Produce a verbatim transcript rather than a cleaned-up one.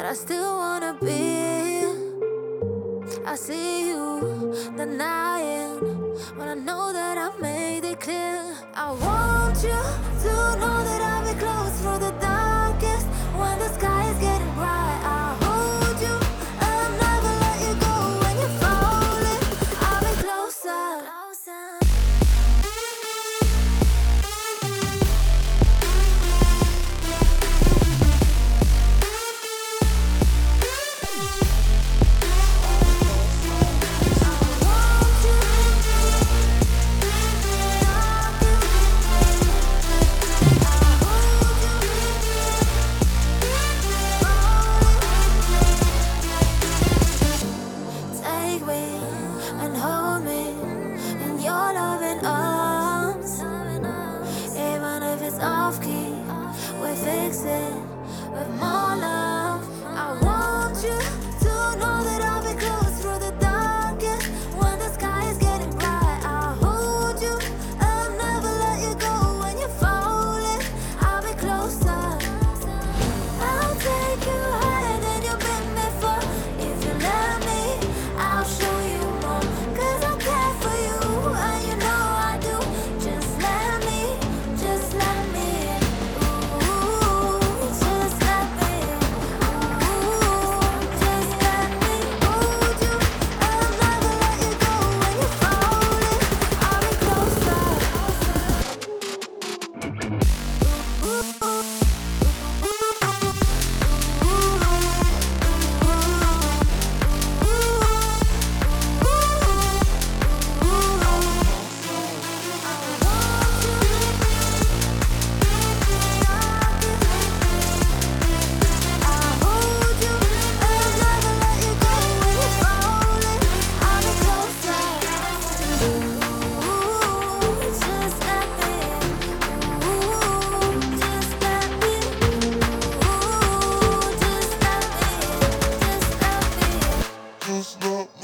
I still wanna be. I see you denying when I know that I've made it clear. I want you to know that I'll be close through the darkest when the sky is getting bright. I'll hold you, I'll never let you go when you're falling. I'll be closer, closer. Take me and hold me in your loving arms. Even if it's off key, we fix it with more love. I want you to know that I'll be close through the darkest when the sky is getting bright. I'll hold you, I'll never let you go when you're falling. I'll be closer. I'll take you higher than you've been before. If you let me, I'll show you more. Cause I care for you, and you know I do. Just let me, just let me in. Ooh, just let me in. Ooh, just let me hold you. I'll never let you go when you're falling. I'll be closer. Just let